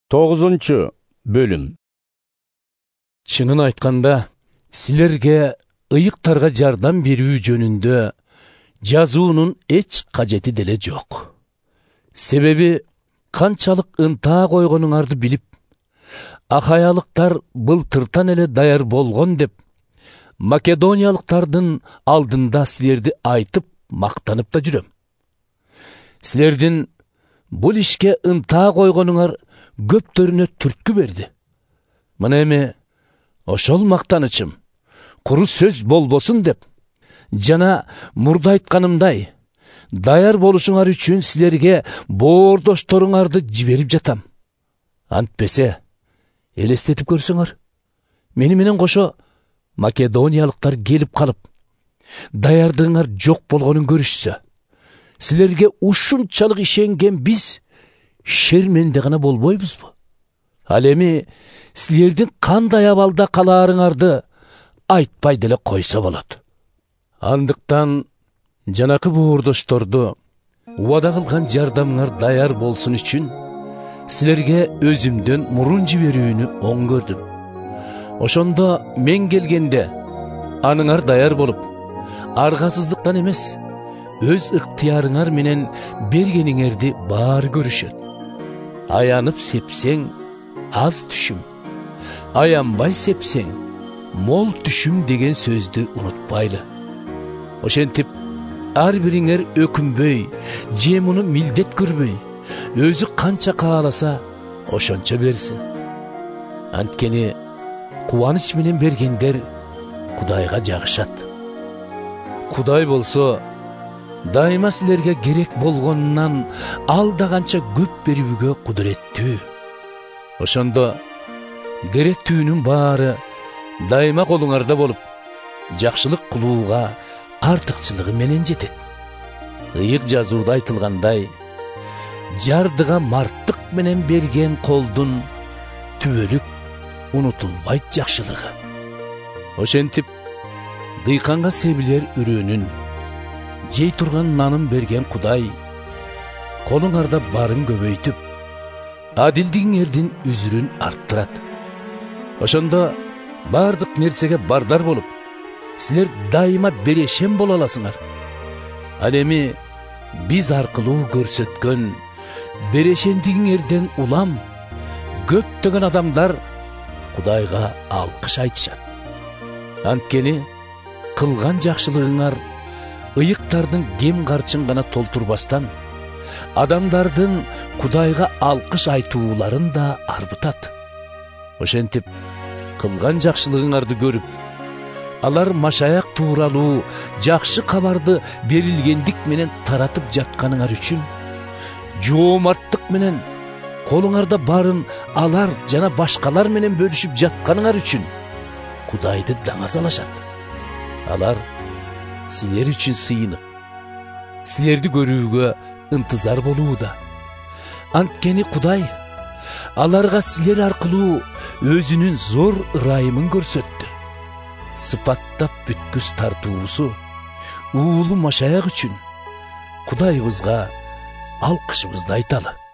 9 бөлүм. Чынын айтканда, силерге ыйыктарга жардам берүү жөнүндө жазуунун эч кажети деле жок. Себеби канчалык ынтаа койгонуңарды билип, ахаялыктар былтыртан эле даяр болгон деп, македониялыктардын алдында силерди айтып, мактанып да жүрөм. Силердин бул ишке ынтаа койгонуңар көптөрүнө түрткү берди. Мына эми ошол мактанычым куру сөз болбосун деп, жана мурда айтканымдай, даяр болушуңар үчүн силерге боордошторуңарды жиберип жатам. Антпесе, элестетип көрсөңөр, мени менен кошо македониялыктар келип калып, даярдыгыңар жок болгонун көрүшсө, силерге ушунчалык ишенген биз шерменде гана болбойбузбу? Ал эми силердин кандай абалда калаарыңарды айтпай деле койсо болот. Андыктан жанакы боордошторду убада кылган жардамыңар даяр болсун үчүн силерге өзүмдөн мурун жиберүүнү оң көрдүм. Ошондо мен келгенде аныңар даяр болуп, аргасыздыктан эмес, өз ыктыярыңар менен бергениңерди баары көрүшөт. Аянып сепсең, аз түшүм, аянбай сепсең, мол түшүм деген сөздү унутпайлы. Ошентип, ар бириңер өкүнбөй, же муну милдет көрбөй, өзү канча кааласа ошончо берсин. Анткени кубаныч менен бергендер Кудайга жагышат. Кудай болсо дайыма силерге керек болгонунан алда канча көп берүүгө кудуреттүү. Ошондо керектүүнүн баары дайыма колуңарда болуп, жакшылык кылууга артыкчылыгы менен жетет. Ыйык жазууда айтылгандай, жардыга марттык менен берген колдун түбөлүк унутулбайт жакшылыгы. Ошентип, дыйканга себилер үрөөнүн, жей турган нанын берген Кудай колуңарда барын көбөйтүп, адилдигиңердин үзүрүн арттырат. Ошондо бардык нерсеге бардар болуп, силер дайыма берешен боло аласыңар. Ал эми биз аркылуу көрсөткөн берешендигиңерден улам көптөгөн адамдар Кудайга алкыш айтышат. Анткени кылган жакшылыгыңар ыйыктардын кем карчын гана толтурбастан, адамдардын Кудайга алкыш айтууларын да арбытат. Ошентип, кылган жакшылыгыңарды көрүп, алар Машаяк тууралуу жакшы кабарды берилгендик менен таратып жатканыңар үчүн, жоомарттык менен колуңарда барын алар жана башкалар менен бөлүшүп жатканыңар үчүн Кудайды даңазалашат. Алар силер үчүн сыйынып, силерди көрүүгө ынтызар болууда. Анткени Кудай аларга силер аркылуу өзүнүн зор ырайымын көрсөттү. Сыпаттап бүткүс тартуусу уулу Машаяк үчүн Кудайыбызга алкышыбызды айталы.